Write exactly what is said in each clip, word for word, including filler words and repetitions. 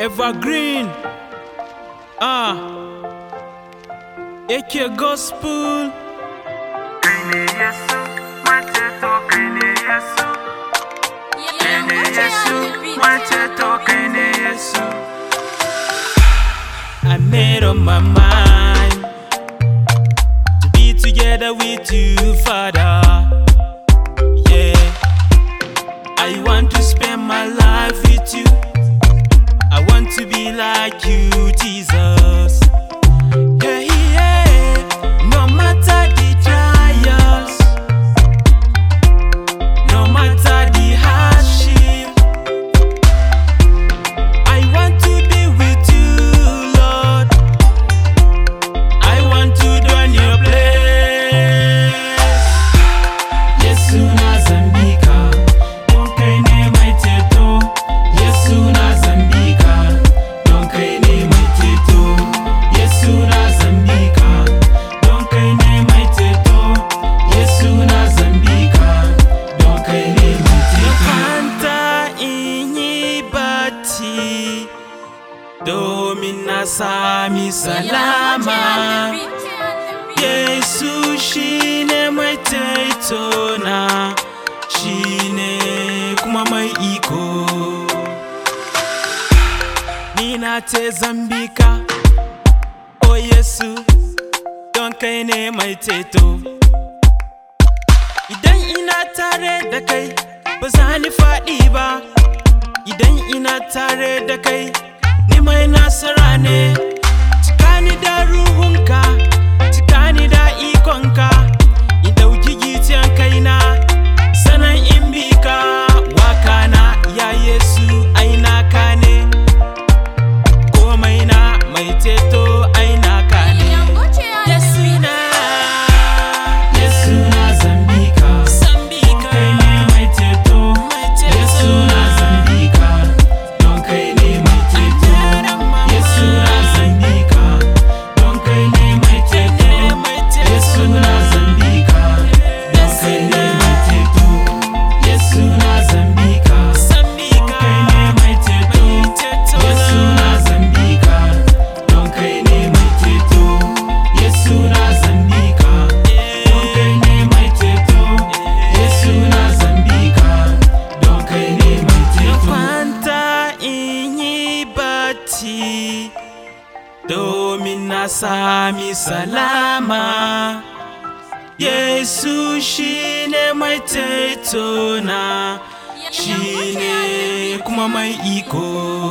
Evergreen, ah, A K Gospel. Kaine Yesu, Macheto Kaine Yesu. Kaine Yesu, Macheto Kaine Yesu. I made up my mind to be together with you, Father. Yeah, I want to spend my life with you. I want to be like you, Jesus. Yeah, yeah. No matter the trials, no matter the hardship, I want to be with you, Lord. I want to dwell your place. Yesu na Zambika, don't kaine mai teto. Yesu na Zambika, don't kaine mai teto. Yesu na Zambika, don't kaine mai teto. Yesu na Zambika, don't kaine mai teto. Kanta inyi bati, domin na sami salama. Yesu shine mai teto na, shine kuma mai iko. Nina te Zambika, oh Yesu, don kai ne mai teto. Idan ina tare da kai, ba za ni faɗi ba. Idan ina tare da kai, ni mai nasara ne. Cika ni da ruhunka, cika ni da ikonka. In ɗauki gitiyan kaina, sanan in bi ka. Waka na ya Yesu, ai naka ne. Komai na mai teto, ai naka ne. Yesu na, Yesu na Zambika, Zambika. Don kai ne mai teto, Yesu na Zambika, don kai ne mai teto. Yesu na Zambika, don kai ne mai teto. Yesu na Zambika, don kai ne mai teto. Yesu na Zambika, don kai ne mai teto. Yesu na Zambika, don kai ne mai teto. Yesu na Zambika, don kai ne mai teto. Yesu na Zambika, don kai ne mai teto. Kwanta in yi bacci, domin na sami salama. Yesu shine mai teto na, shine kuma mai iko.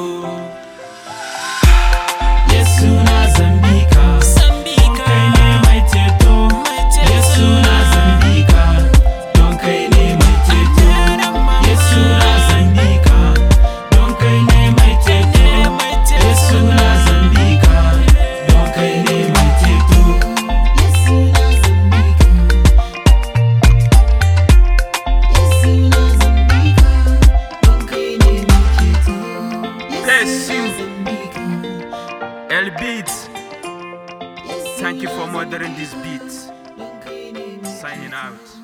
Yesu na Zambika, don kai ne mai teto. Yesu na Zambika, don kai ne mai teto. Yesu na Zambika, don kai ne mai teto. Yesu na Zambika, don kai ne mai teto. Yesu na Zambika, Yesu na Zambika, don kai ne mai teto. Bless you. Zambika, L Beats, Yesu thank you na for murdering this beat. don kai ne mai Signing out.